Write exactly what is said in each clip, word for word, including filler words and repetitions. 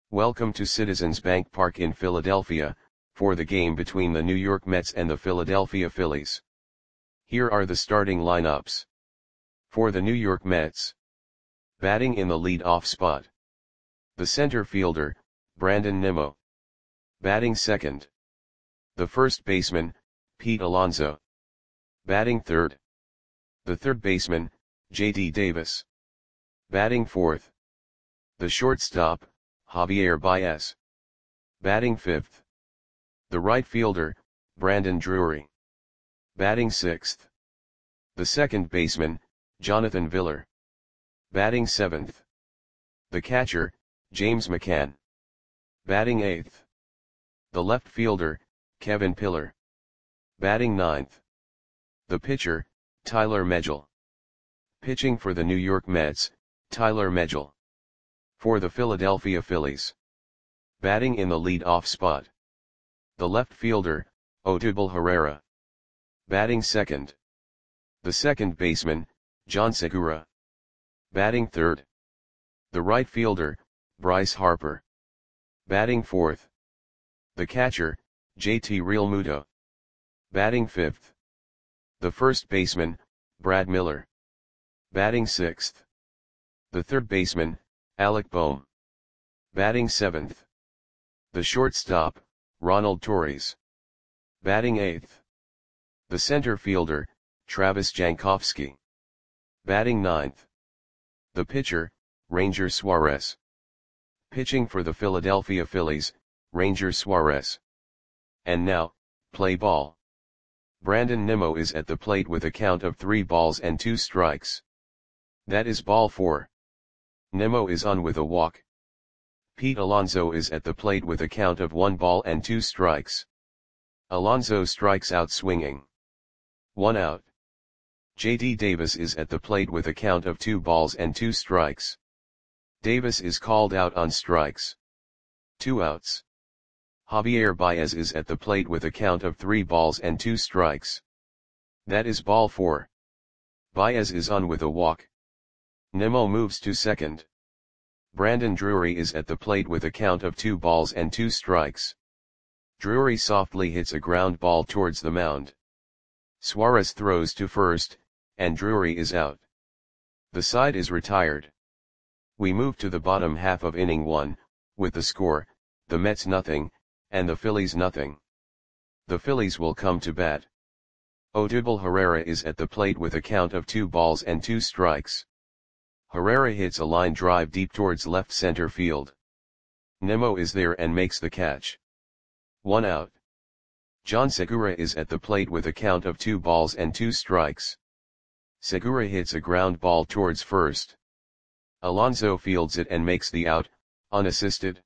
Welcome to Citizens Bank Park in Philadelphia, for the game between the New York Mets and the Philadelphia Phillies. Here are the starting lineups. For the New York Mets. Batting in the lead-off spot. The center fielder, Brandon Nimmo. Batting second. The first baseman, Pete Alonso. Batting third. The third baseman, J D Davis. Batting fourth. The shortstop, Javier Baez. Batting fifth. The right fielder, Brandon Drury. Batting sixth. The second baseman, Jonathan Villar. Batting seventh. The catcher, James McCann. Batting eighth. The left fielder, Kevin Pillar. Batting ninth. The pitcher, Tyler Megill. Pitching for the New York Mets, Tyler Megill. For the Philadelphia Phillies. Batting in the lead-off spot. The left fielder, Odubel Herrera. Batting second. The second baseman, John Segura. Batting third. The right fielder, Bryce Harper. Batting fourth. The catcher, J T Realmuto. Batting fifth. The first baseman, Brad Miller. Batting sixth. The third baseman, Alec Bohm. Batting seventh. The shortstop, Ronald Torres. Batting eighth. The center fielder, Travis Jankowski. Batting ninth. The pitcher, Ranger Suarez. Pitching for the Philadelphia Phillies, Ranger Suarez. And now, play ball. Brandon Nimmo is at the plate with a count of three balls and two strikes. That is ball four. Nimmo is on with a walk. Pete Alonso is at the plate with a count of one ball and two strikes. Alonso strikes out swinging. One out. J D Davis is at the plate with a count of two balls and two strikes. Davis is called out on strikes. Two outs. Javier Baez is at the plate with a count of three balls and two strikes. That is ball four. Baez is on with a walk. Nimmo moves to second. Brandon Drury is at the plate with a count of two balls and two strikes. Drury softly hits a ground ball towards the mound. Suarez throws to first, and Drury is out. The side is retired. We move to the bottom half of inning one, with the score, the Mets nothing, and the Phillies nothing. The Phillies will come to bat. Odubel Herrera is at the plate with a count of two balls and two strikes. Herrera hits a line drive deep towards left center field. Nimmo is there and makes the catch. One out. John Segura is at the plate with a count of two balls and two strikes. Segura hits a ground ball towards first. Alonso fields it and makes the out, unassisted.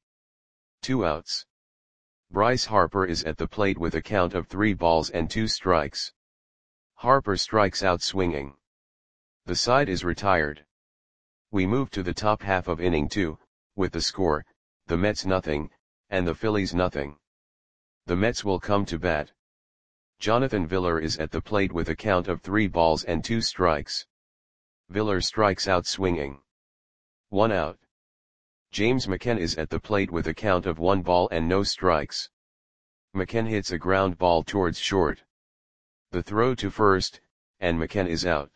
Two outs. Bryce Harper is at the plate with a count of three balls and two strikes. Harper strikes out swinging. The side is retired. We move to the top half of inning two, with the score, the Mets nothing, and the Phillies nothing. The Mets will come to bat. Jonathan Villar is at the plate with a count of three balls and two strikes. Villar strikes out swinging. One out. James McCann is at the plate with a count of one ball and no strikes. McCann hits a ground ball towards short. The throw to first, and McCann is out.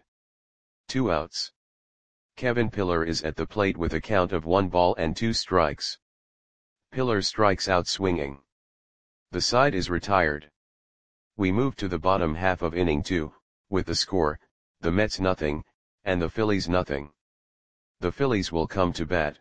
Two outs. Kevin Pillar is at the plate with a count of one ball and two strikes. Pillar strikes out swinging. The side is retired. We move to the bottom half of inning two, with the score, the Mets nothing, and the Phillies nothing. The Phillies will come to bat.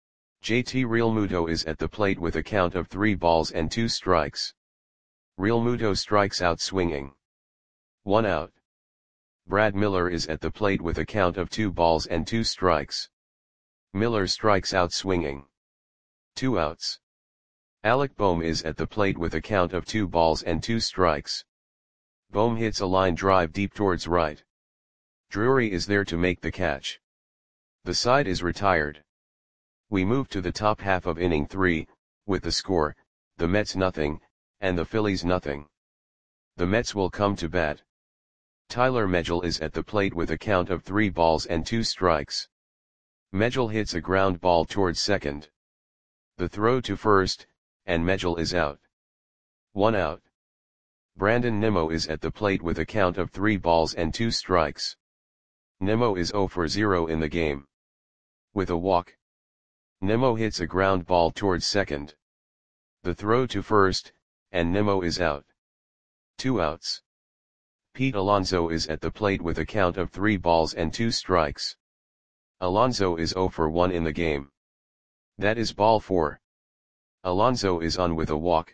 J T Realmuto is at the plate with a count of three balls and two strikes. Realmuto strikes out swinging. One out. Brad Miller is at the plate with a count of two balls and two strikes. Miller strikes out swinging. Two outs. Alec Bohm is at the plate with a count of two balls and two strikes. Bohm hits a line drive deep towards right. Drury is there to make the catch. The side is retired. We move to the top half of inning three, with the score, the Mets nothing, and the Phillies nothing. The Mets will come to bat. Tyler Megill is at the plate with a count of three balls and two strikes. Megill hits a ground ball towards second. The throw to first, and Megill is out. One out. Brandon Nimmo is at the plate with a count of three balls and two strikes. Nimmo is zero for zero in the game. With a walk, Nimmo hits a ground ball towards second. The throw to first, and Nimmo is out. Two outs. Pete Alonso is at the plate with a count of three balls and two strikes. Alonso is zero for one in the game. That is ball four. Alonso is on with a walk.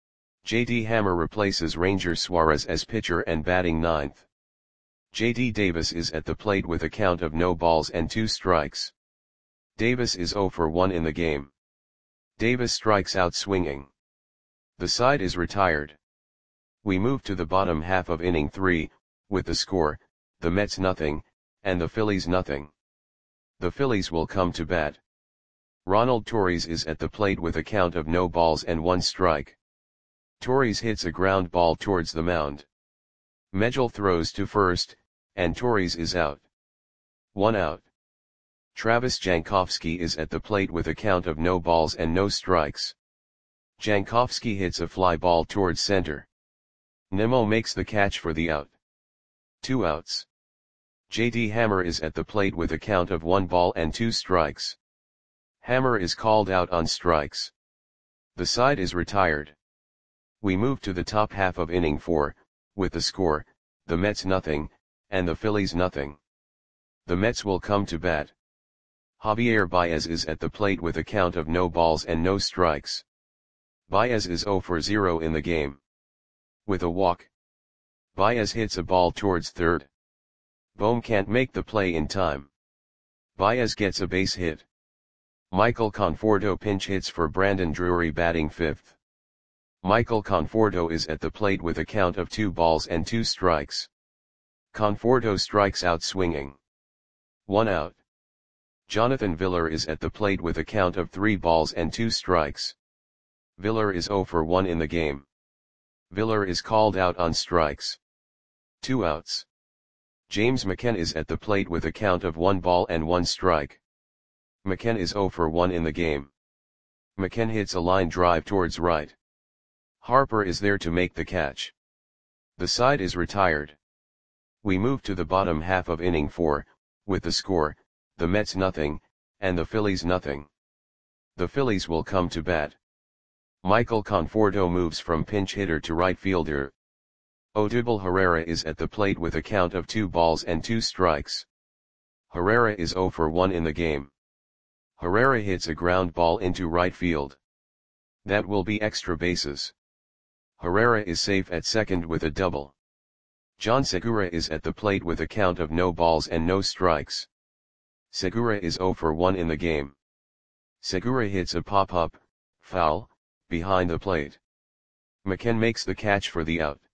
J D Hammer replaces Ranger Suarez as pitcher and batting ninth. J D Davis is at the plate with a count of no balls and two strikes. Davis is zero for one in the game. Davis strikes out swinging. The side is retired. We move to the bottom half of inning three, with the score, the Mets nothing, and the Phillies nothing. The Phillies will come to bat. Ronald Torres is at the plate with a count of no balls and one strike. Torres hits a ground ball towards the mound. Megill throws to first, and Torres is out. One out. Travis Jankowski is at the plate with a count of no balls and no strikes. Jankowski hits a fly ball towards center. Nimmo makes the catch for the out. Two outs. J D Hammer is at the plate with a count of one ball and two strikes. Hammer is called out on strikes. The side is retired. We move to the top half of inning four, with the score, the Mets nothing, and the Phillies nothing. The Mets will come to bat. Javier Baez is at the plate with a count of no balls and no strikes. Baez is zero for zero in the game. With a walk, Baez hits a ball towards third. Bohm can't make the play in time. Baez gets a base hit. Michael Conforto pinch hits for Brandon Drury batting fifth. Michael Conforto is at the plate with a count of two balls and two strikes. Conforto strikes out swinging. One out. Jonathan Villar is at the plate with a count of three balls and two strikes. Villar is zero for one in the game. Villar is called out on strikes. Two outs. James McCann is at the plate with a count of one ball and one strike. McCann is zero for one in the game. McCann hits a line drive towards right. Harper is there to make the catch. The side is retired. We move to the bottom half of inning four, with the score, the Mets nothing, and the Phillies nothing. The Phillies will come to bat. Michael Conforto moves from pinch hitter to right fielder. Odubel Herrera is at the plate with a count of two balls and two strikes. Herrera is zero for one in the game. Herrera hits a ground ball into right field. That will be extra bases. Herrera is safe at second with a double. John Segura is at the plate with a count of no balls and no strikes. Segura is zero for one in the game. Segura hits a pop-up, foul, behind the plate. McCann makes the catch for the out.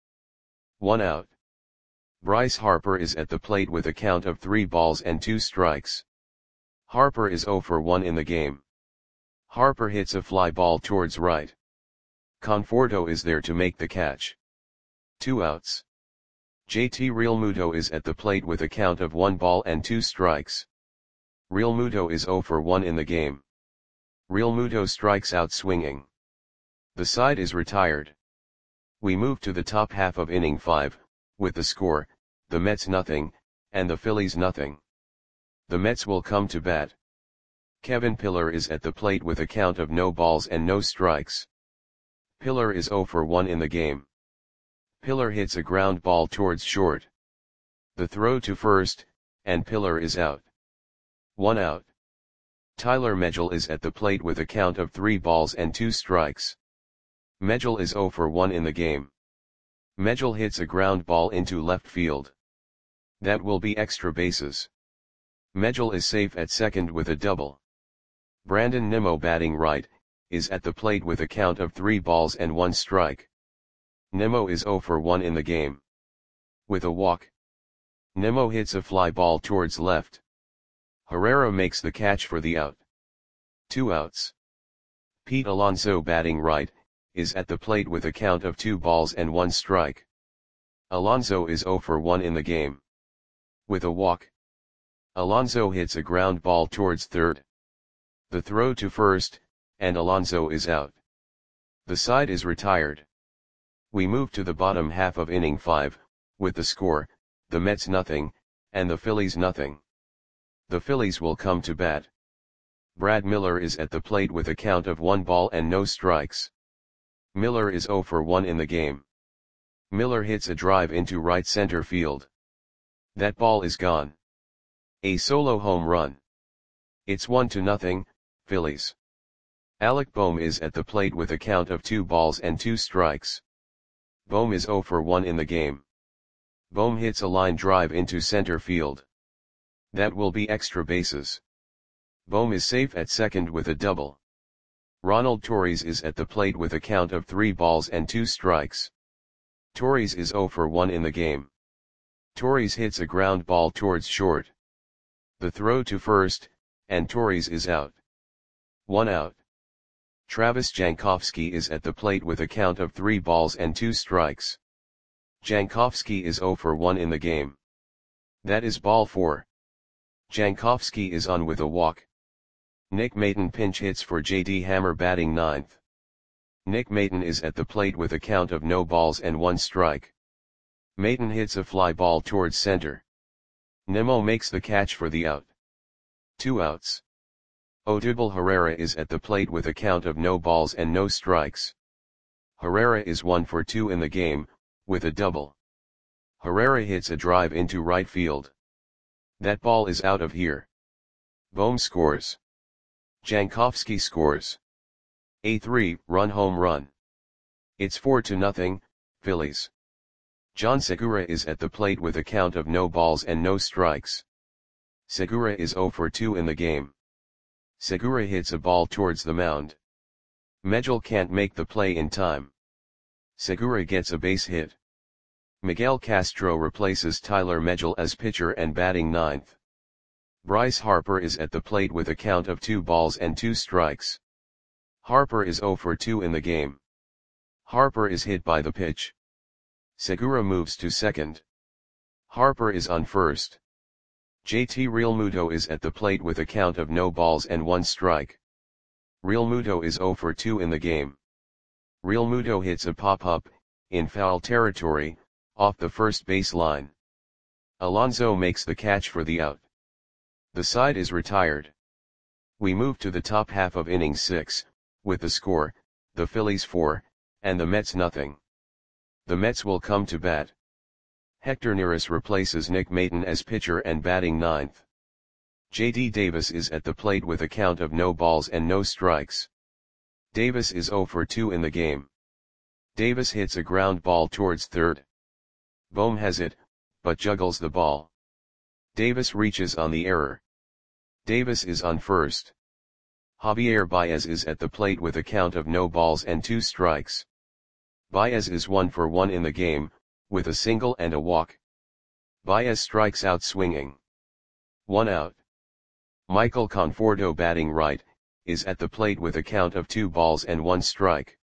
One out. Bryce Harper is at the plate with a count of three balls and two strikes. Harper is zero for one in the game. Harper hits a fly ball towards right. Conforto is there to make the catch. Two outs. J T Realmuto is at the plate with a count of one ball and two strikes. Realmuto is zero for one in the game. Realmuto strikes out swinging. The side is retired. We move to the top half of inning five, with the score, the Mets nothing, and the Phillies nothing. The Mets will come to bat. Kevin Pillar is at the plate with a count of no balls and no strikes. Pillar is zero for one in the game. Pillar hits a ground ball towards short. The throw to first, and Pillar is out. One out. Tyler Megill is at the plate with a count of three balls and two strikes. Megill is zero for one in the game. Megill hits a ground ball into left field. That will be extra bases. Megill is safe at second with a double. Brandon Nimmo batting right, is at the plate with a count of three balls and one strike. Nimmo is zero for one in the game. With a walk, Nimmo hits a fly ball towards left. Herrera makes the catch for the out. Two outs. Pete Alonso batting right, is at the plate with a count of two balls and one strike. Alonso is zero for one in the game. With a walk, Alonso hits a ground ball towards third. The throw to first, and Alonso is out. The side is retired. We move to the bottom half of inning five, with the score, the Mets nothing, and the Phillies nothing. The Phillies will come to bat. Brad Miller is at the plate with a count of one ball and no strikes. Miller is oh for one in the game. Miller hits a drive into right center field. That ball is gone. A solo home run. It's one to nothing, Phillies. Alec Bohm is at the plate with a count of two balls and two strikes. Bohm is oh for one in the game. Bohm hits a line drive into center field. That will be extra bases. Bohm is safe at second with a double. Ronald Torres is at the plate with a count of three balls and two strikes. Torres is oh for one in the game. Torres hits a ground ball towards short. The throw to first, and Torres is out. One out. Travis Jankowski is at the plate with a count of three balls and two strikes. Jankowski is oh for one in the game. That is ball four. Jankowski is on with a walk. Nick Maton pinch hits for J D Hammer batting ninth. Nick Maton is at the plate with a count of no balls and one strike. Maton hits a fly ball towards center. Nemo makes the catch for the out. Two outs. Odubel Herrera is at the plate with a count of no balls and no strikes. Herrera is one for two in the game, with a double. Herrera hits a drive into right field. That ball is out of here. Bohm scores. Jankowski scores. A three-run home run. It's four to nothing, Phillies. John Segura is at the plate with a count of no balls and no strikes. Segura is oh for two in the game. Segura hits a ball towards the mound. Medjol can't make the play in time. Segura gets a base hit. Miguel Castro replaces Tyler Medjol as pitcher and batting ninth. Bryce Harper is at the plate with a count of two balls and two strikes. Harper is oh for two in the game. Harper is hit by the pitch. Segura moves to second. Harper is on first. J T Realmuto is at the plate with a count of no balls and one strike. Realmuto is oh for two in the game. Realmuto hits a pop-up, in foul territory, off the first base line. Alonso makes the catch for the out. The side is retired. We move to the top half of inning six, with the score, the Phillies four, and the Mets nothing. The Mets will come to bat. Hector Neris replaces Nick Maton as pitcher and batting ninth. J D Davis is at the plate with a count of no balls and no strikes. Davis is oh for two in the game. Davis hits a ground ball towards third. Bohm has it, but juggles the ball. Davis reaches on the error. Davis is on first. Javier Baez is at the plate with a count of no balls and two strikes. Baez is one for one in the game, with a single and a walk. Baez strikes out swinging. One out. Michael Conforto batting right, is at the plate with a count of two balls and one strike.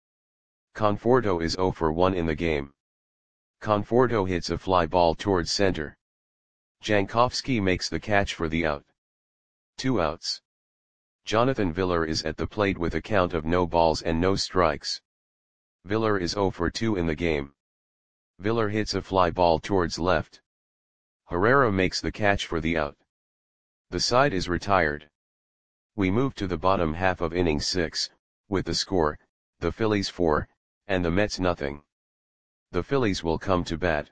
Conforto is oh for one in the game. Conforto hits a fly ball towards center. Jankowski makes the catch for the out. Two outs. Jonathan Villar is at the plate with a count of no balls and no strikes. Villar is oh for two in the game. Villar hits a fly ball towards left. Herrera makes the catch for the out. The side is retired. We move to the bottom half of inning six, with the score, the Phillies four, and the Mets nothing. The Phillies will come to bat.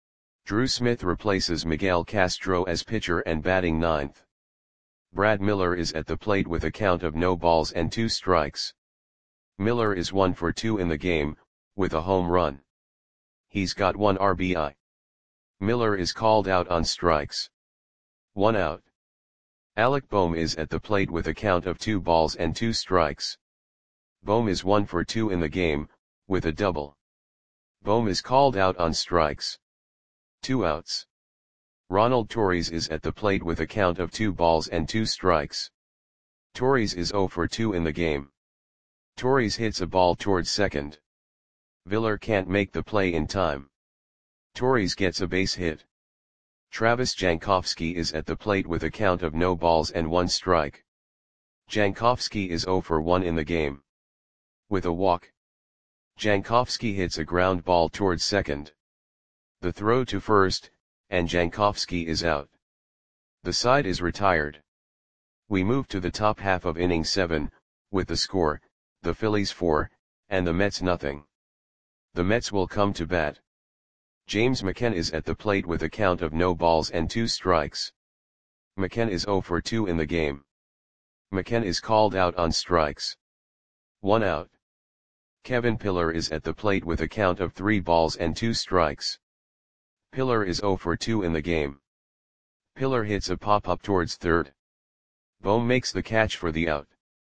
Drew Smith replaces Miguel Castro as pitcher and batting ninth. Brad Miller is at the plate with a count of no balls and two strikes. Miller is one for two in the game, with a home run. He's got one R B I. Miller is called out on strikes. One out. Alec Bohm is at the plate with a count of two balls and two strikes. Bohm is one for two in the game, with a double. Bohm is called out on strikes. Two outs. Ronald Torres is at the plate with a count of two balls and two strikes. Torres is oh for two in the game. Torres hits a ball towards second. Villar can't make the play in time. Torres gets a base hit. Travis Jankowski is at the plate with a count of no balls and one strike. Jankowski is zero for one in the game. With a walk, Jankowski hits a ground ball towards second. The throw to first, and Jankowski is out. The side is retired. We move to the top half of inning seven, with the score, the Phillies four, and the Mets nothing. The Mets will come to bat. James McCann is at the plate with a count of no balls and two strikes. McCann is zero for two in the game. McCann is called out on strikes. One out. Kevin Pillar is at the plate with a count of three balls and two strikes. Pillar is zero for two in the game. Pillar hits a pop-up towards third. Bohm makes the catch for the out.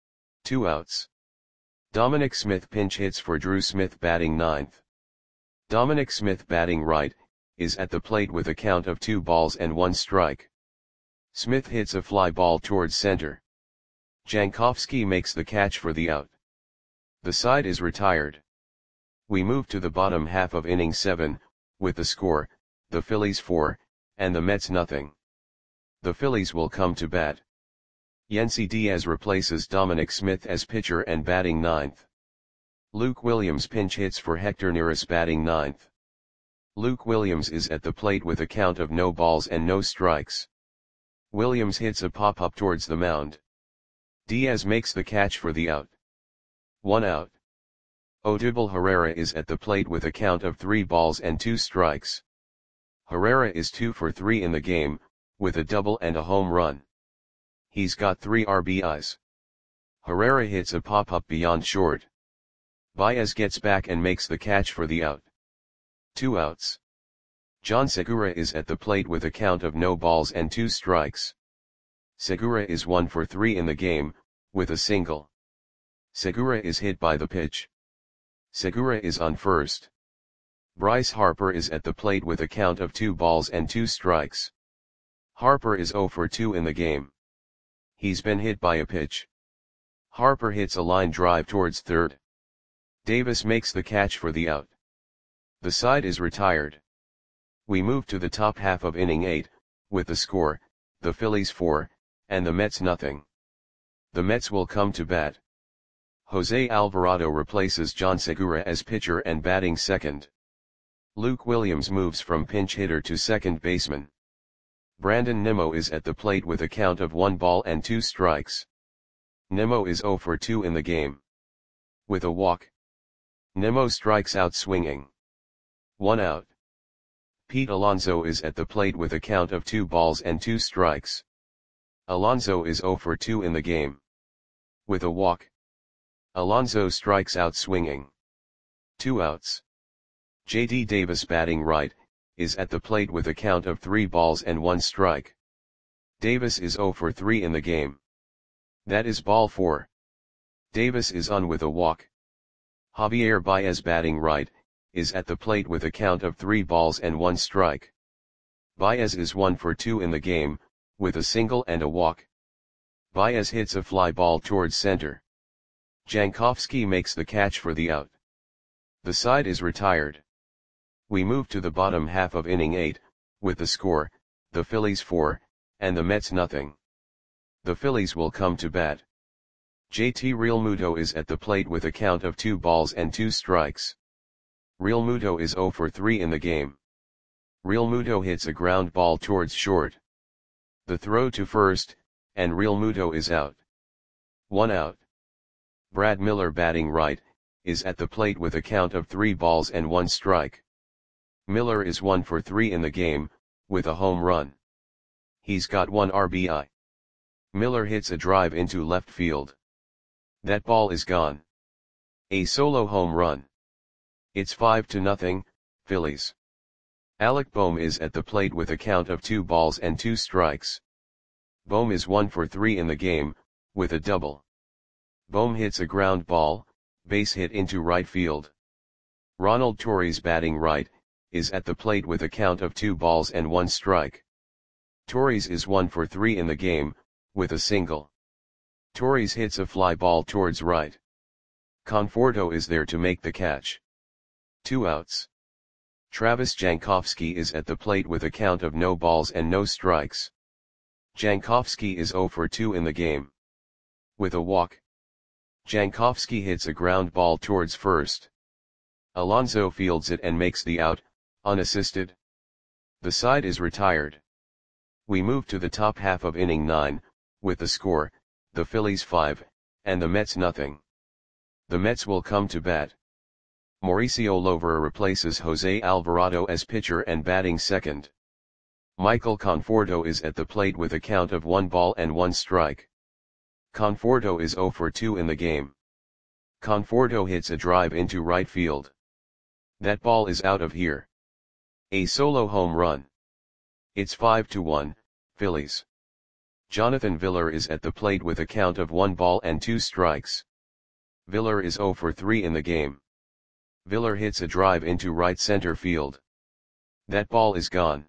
Two outs. Dominic Smith pinch hits for Drew Smith batting ninth. Dominic Smith batting right, is at the plate with a count of two balls and one strike. Smith hits a fly ball towards center. Jankowski makes the catch for the out. The side is retired. We move to the bottom half of inning seven, with the score, the Phillies four, and the Mets nothing. The Phillies will come to bat. Yennsy Diaz replaces Dominic Smith as pitcher and batting ninth. Luke Williams pinch hits for Hector Neris batting ninth. Luke Williams is at the plate with a count of no balls and no strikes. Williams hits a pop-up towards the mound. Diaz makes the catch for the out. One out. Odubel Herrera is at the plate with a count of three balls and two strikes. Herrera is two for three in the game, with a double and a home run. He's got three R B Is. Herrera hits a pop-up beyond short. Baez gets back and makes the catch for the out. Two outs. John Segura is at the plate with a count of no balls and two strikes. Segura is one for three in the game, with a single. Segura is hit by the pitch. Segura is on first. Bryce Harper is at the plate with a count of two balls and two strikes. Harper is zero for two in the game. He's been hit by a pitch. Harper hits a line drive towards third. Davis makes the catch for the out. The side is retired. We move to the top half of inning eight, with the score, the Phillies four, and the Mets nothing. The Mets will come to bat. Jose Alvarado replaces John Segura as pitcher and batting second. Luke Williams moves from pinch hitter to second baseman. Brandon Nimmo is at the plate with a count of one ball and two strikes. Nimmo is zero for two in the game. With a walk, Nimmo strikes out swinging. One out. Pete Alonso is at the plate with a count of two balls and two strikes. Alonso is zero for two in the game. With a walk, Alonso strikes out swinging. Two outs. J D Davis batting right, is at the plate with a count of three balls and one strike. Davis is zero for three in the game. That is ball four. Davis is on with a walk. Javier Baez batting right, is at the plate with a count of three balls and one strike. Baez is one for two in the game, with a single and a walk. Baez hits a fly ball towards center. Jankowski makes the catch for the out. The side is retired. We move to the bottom half of inning eight, with the score, the Phillies four, and the Mets nothing. The Phillies will come to bat. J T Realmuto is at the plate with a count of two balls and two strikes. Realmuto is zero for three in the game. Realmuto hits a ground ball towards short. The throw to first, and Realmuto is out. One out. Brad Miller batting right, is at the plate with a count of three balls and one strike. Miller is one for three in the game, with a home run. He's got one R B I. Miller hits a drive into left field. That ball is gone. A solo home run. It's five to nothing, Phillies. Alec Bohm is at the plate with a count of two balls and two strikes. Bohm is one for three in the game, with a double. Bohm hits a ground ball, base hit into right field. Ronald Torres batting right, is at the plate with a count of two balls and one strike. Torres is one for three in the game, with a single. Torres hits a fly ball towards right. Conforto is there to make the catch. Two outs. Travis Jankowski is at the plate with a count of no balls and no strikes. Jankowski is zero for two in the game. With a walk. Jankowski hits a ground ball towards first. Alonso fields it and makes the out, unassisted. The side is retired. We move to the top half of inning nine, with the score, the Phillies five, and the Mets nothing. The Mets will come to bat. Mauricio Llovera replaces Jose Alvarado as pitcher and batting second. Michael Conforto is at the plate with a count of one ball and one strike. Conforto is zero for two in the game. Conforto hits a drive into right field. That ball is out of here. A solo home run. It's five to one, Phillies. Jonathan Villar is at the plate with a count of one ball and two strikes. Villar is zero for three in the game. Villar hits a drive into right center field. That ball is gone.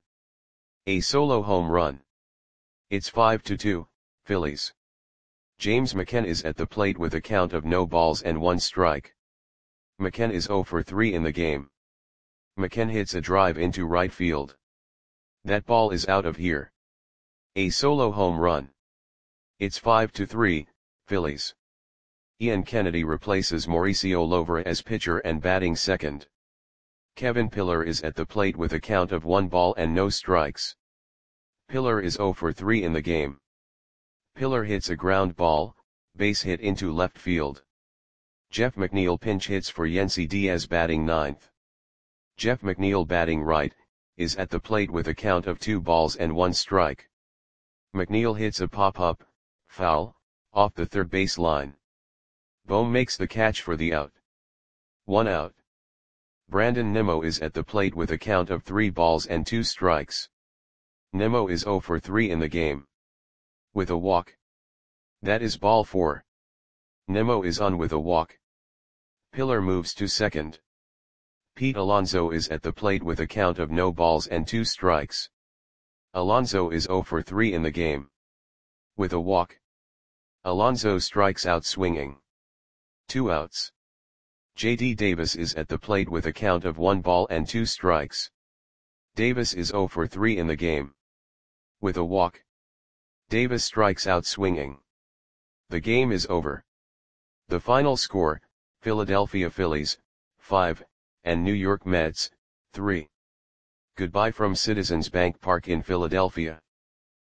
A solo home run. It's five to two, Phillies. James McCann is at the plate with a count of no balls and one strike. McCann is zero for three in the game. McCann hits a drive into right field. That ball is out of here. A solo home run. It's five to three, Phillies. Ian Kennedy replaces Mauricio Llovera as pitcher and batting second. Kevin Pillar is at the plate with a count of one ball and no strikes. Pillar is zero for three in the game. Pillar hits a ground ball, base hit into left field. Jeff McNeil pinch hits for Yennsy Diaz batting ninth. Jeff McNeil batting right, is at the plate with a count of two balls and one strike. McNeil hits a pop-up, foul, off the third base line. Bohm makes the catch for the out. One out. Brandon Nimmo is at the plate with a count of three balls and two strikes. Nimmo is zero for three in the game. With a walk. That is ball four. Nimmo is on with a walk. Pillar moves to second. Pete Alonso is at the plate with a count of no balls and two strikes. Alonso is zero for three in the game. With a walk. Alonso strikes out swinging. Two outs. J D Davis is at the plate with a count of one ball and two strikes. Davis is zero for three in the game. With a walk. Davis strikes out swinging. The game is over. The final score, Philadelphia Phillies, five, and New York Mets, three. Goodbye from Citizens Bank Park in Philadelphia.